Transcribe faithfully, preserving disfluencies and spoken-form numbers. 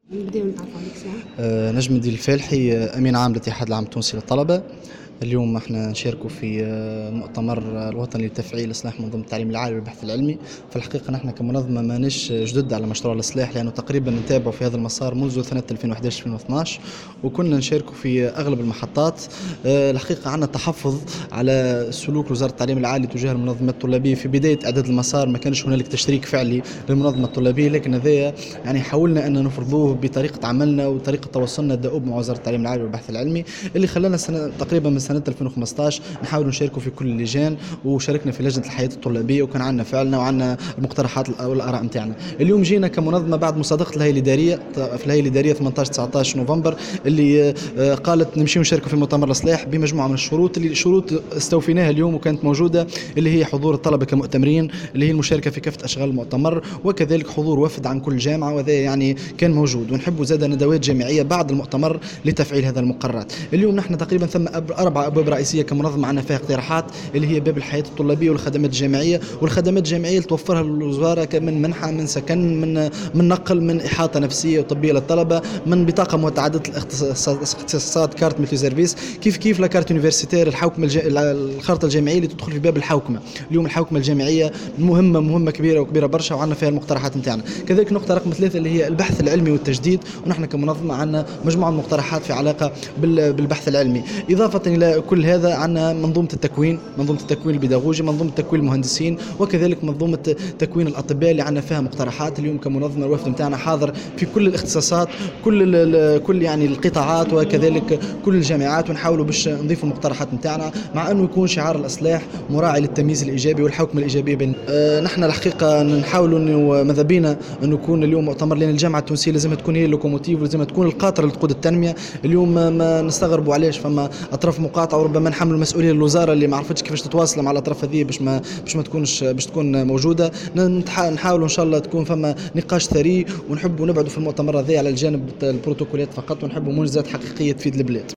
نبداو نتعرفوا عليك ساعة. آه، نجم الدين الفالحي، آه، أمين عام الاتحاد العام التونسي للطلبة. اليوم احنا نشاركوا في آه، مؤتمر الوطني لتفعيل إصلاح منظومة التعليم العالي والبحث العلمي. في الحقيقة نحن كمنظمة مانيش جدد على مشروع الإصلاح، لأنه تقريبا نتابعوا في هذا المسار منذ سنة ألفين وأحد عشر ألفين واثناش، وكنا نشاركوا في أغلب المحطات. آه، الحقيقة عندنا تحفظ على سلوك وزارة التعليم العالي تجاه المنظمات الطلابية. في بداية إعداد المسار ما كانش هنالك تشريك فعلي للمنظمة الطلابية، لكن هذا يعني حاولنا أن نفرضوه بطريقة عملنا وطريقة تواصلنا الدؤوب مع وزارة التعليم العالي والبحث العلمي، اللي خلانا سنة تقريبا من سنة ألفين وخمسطاش نحاول نشاركوا في كل اللجان، وشاركنا في لجنة الحياة الطلابية، وكان عندنا فعلنا وعندنا المقترحات والآراء نتاعنا. اليوم جينا كمنظمة بعد مصادقة الهيئة الإدارية في الهيئة الإدارية ثمانية عشر تسعة عشر نوفمبر، اللي آه، قالت نمشي نشاركوا في مؤتمر الإصلاح بمجموعة من الشروط، اللي شروط استوفيناها اليوم وكانت موجودة، اللي هي حضور الطلبة كمؤتمرين، اللي هي المشاركة في كافة أشغال المؤتمر، وكذلك حضور وفد عن كل جامعة، وهذا يعني كان موجود. ونحب زاد ندوات جامعية بعد المؤتمر لتفعيل هذا المقررات. اليوم نحن تقريبا ثم أربع أبواب رئيسية كمنظمة عندنا فيها اقتراحات، اللي هي باب الحياة الطلابية والخدمات الجامعية. والخدمات الجامعية اللي توفرها الوزارة من منحة، من سكن، من من نقل، من إحاطة نفسية وطبية للطلبة، من بطاقة متعددة الاختصاصات، كارت ملتي سيرفيس، كيف كيف لاكارت يونيفرسيتير، الحوكمة الج... الخارطة الجامعية اللي تدخل في باب الحوكمة. اليوم الحوكمة الجامعية مهمة مهمة كبيرة وكبيرة برشا، وعندنا فيها المقترحات نتاعنا. كذلك نقطة رقم ثلاثة اللي هي البحث العلمي والتجديد، ونحن كمنظمة عندنا مجموعة من المقترحات في علاقة بالبحث العلمي. إضافة إلى كل هذا عندنا منظومة التكوين، منظومة التكوين البيداغوجي، منظومة تكوين المهندسين، وكذلك منظومة تكوين الأطباء اللي عندنا فيها مقترحات. اليوم كمنظمة الوفد نتاعنا حاضر في كل الاختصاصات، كل كل يعني القطاعات، وكذلك كل الجامعات، ونحاولوا باش نضيفوا المقترحات نتاعنا، مع انه يكون شعار الإصلاح مراعي للتمييز الإيجابي والحوكمة الإيجابية بين أه نحن الحقيقة نحاولوا انه ماذا بينا انه يكون اليوم مؤتمر، لان الجامعة التونسية لازم تكون هي اللوكوموتيف، ولازم تكون القاطرة لتقود التنمية. اليوم ما نستغربوا علاش فما اطراف مقاطعة، وربما نحمل المسؤولية للوزارة اللي ما عرفتش كيفاش تتواصل مع الاطراف هذه باش ما باش ما تكونش باش تكون موجودة. نحاولوا ان شاء الله تكون فما نقاش ثري، ونحبوا نبعدوا في المؤتمر هذا على الجانب البروتوكولات فقط، ونحبوا منجزات حقيقية تفيد البلاد.